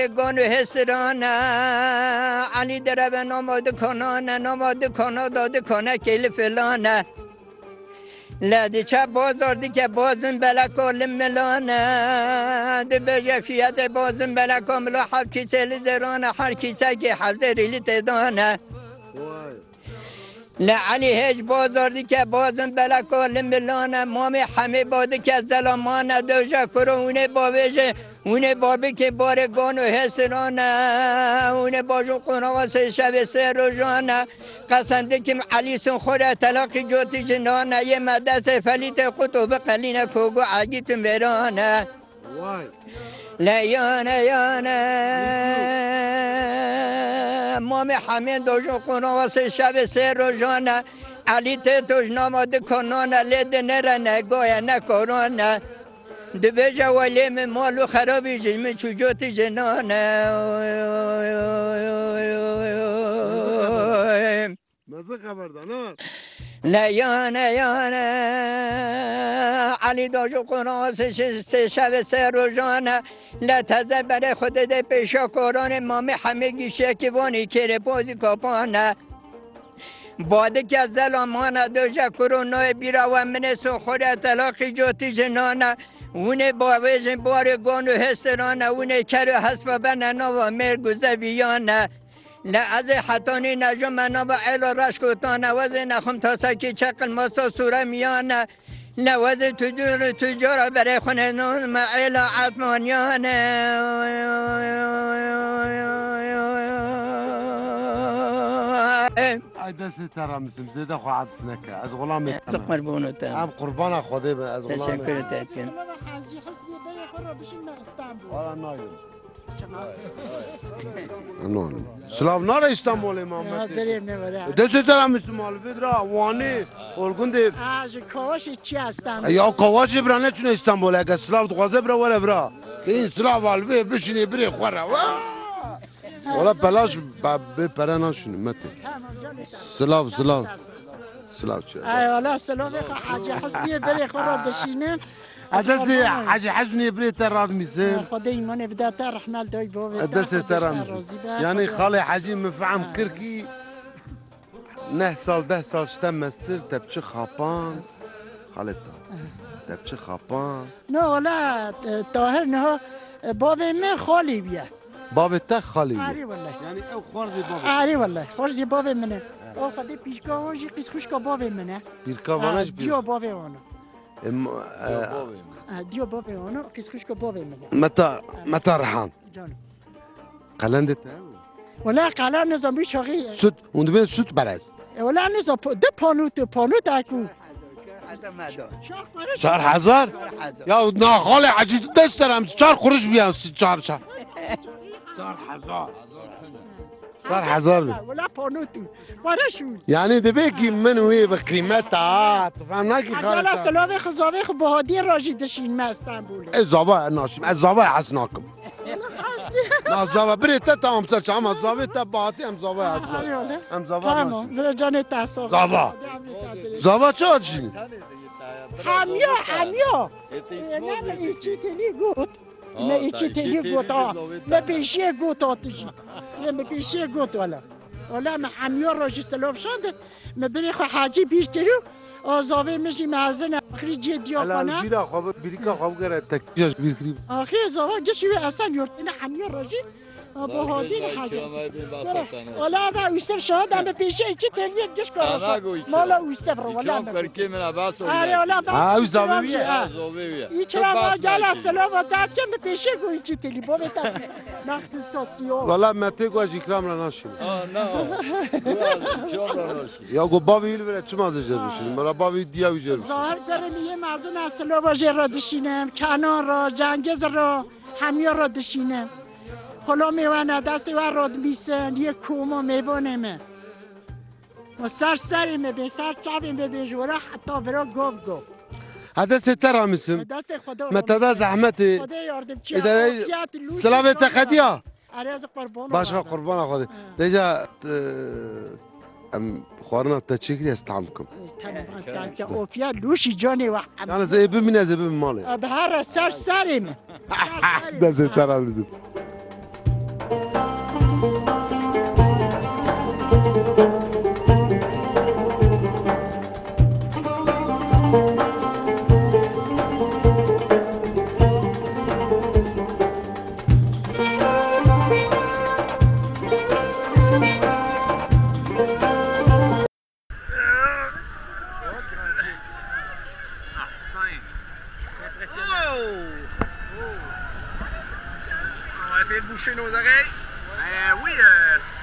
گانو هسترانه علی درب نماد کنانه نماد کنا داده کنه کل فلانه لدی چه بازار دی که بازم بلا کل ملانه دی به جفیت بازم بلا کاملا حب کیسه لزرانه هر کیسه که حفظه ریلی تدانه لعلی هیچ بازار دی که بازم بلا کل ملانه مامی همه باده که زلامانه دوجه کرونه باویجه اونه بابی که بارگانو هسترانه اونه باجو قناغ سه شب سه روزانه قسنده که علیسون خوره تلاقی جوتی جنانه یه مدس فلیت قطب قلینه کوگو عگیت میرانه لیانه یانه مام همه دوجو قناغ سه شب سه روزانه علی توش ناماده کنانه لیده نره نگاه نکرانه دبیجه ولیم مالو خرابی جلمه چوجوتی جنانه مزه خبردانه لیانه یانه علی داجو قرآن سه شب سه روزانه لطزه برای خود ده پیشا کارانه مامی همه گیشه که وانی کره بازی کپانه باده که زلامانه دوجه کرونای بیرا و من سخوره تلاقی جوتی جنانه اونه باویجن بارگانو هسترانه اونه کرو حسب بنانا و مرگوزه بیانه لعز حتانی نجو منا و علا رشکوتانه وزه نخم تا سکی چقل ماسا سوره میانه لوزه تجار برای خونه نون معلا عطمانیانه ای دست ترمسم زیده خواهد سنکه از غلام قربونت هم قربان خوده از غلام تشکر تتکن سلام نار استانبول امام دست ترمسم مال بدرا وانی اولگونده از کاواش چی هستم یا کاواش برانه چون استانبول اگه سلام دوازه برا وره برا که این سلام والوه بشینی بری خوره والا بلاش بپره نشونی مته سلام چه ای والا سلام حاجی حسنی بری خورا دشینه دست حاجی حسنی بری تراد میسن خدا ایمان بدات رحمت دای بابا دست ترمز یعنی خاله حاجی مفهم کرکی 9 سال 10 سال شتم مستر تبچه خاپان خاله تبچه خاپان نه والا طاهر نه بابا من خالی بیا باب تا خالی آره والله یعنی او خورزی باب آره والله خورزی باب منه او خدای پیشگاهی قیس خوشگاه باب منه پیرکاوانش دیو باب اونو دیو باب اونو قیس خوشگاه باب منه متى رحان جانم قلنده ولا قلن نظامی شاقی سود اون بین سود برز ولا نظام ده پانوت اکو 4000 یا نه خاله عجیب دست دارم 4 خورش بیام 4 4000 ولا پانوتو بارشون یعنی دبی کی من وی به قیمت ها فهم نکی خاله حالا سلام خزاوه بهادی راجی دشین ما استانبول ازاوا ناشم ازاوا حسناکم ازاوا بری تا تمام سر شام ازاوا تا باتی ام زاوا ام زاوا تمام در جان تاسو زاوا چه آدشین همیا نه ایچی تلی گوت نه ایچی تلی گوت نه پیشی گوت آتشی نه پیشی گوت والا ما همیا راجی سلام شده ما بری خو حاجی بیشترو آزاوی میشی مازن آخری جدی آخونه بیرا خواب بیریکا خواب گره تکیش بیرکری آخری زاوا گشی اصلا یورتنه همیا راجی با هادین حاجی والا ما ویسر شاهد هم پیشه ایکی تلیه گش کارش مالا ویسر رو والا کرکی من عباس آره والا او زاویه ای چرا ما گل سلام و داد که پیشه گو ایکی تلی با بتا مخصوصات دیو والا مته گو از اکرام را نشین نه یا گو بابی ویل بره چه مازه جر بشین مرا بابی دیا ویجر بشین ظاهر دارم یه مازن سلام و جر را دشینم کنان را جنگز را همیا را دشینم خلا میوانه دست و راد میسن یه کوما میبانمه و سرمه به سر چاویم به بیجوره حتی برا گو هذا ستر همسم دست خدا متى زحمتي خدا یاردم چی سلام تخديا عرض قربان باشا قربان خدا دیجا ام خوارنا تشکری استعمكم تمام که اوفیا لوشی جانی و انا زي بمن مالي به هر سرمه ده ستر همسم boucher nos oreilles. Oui,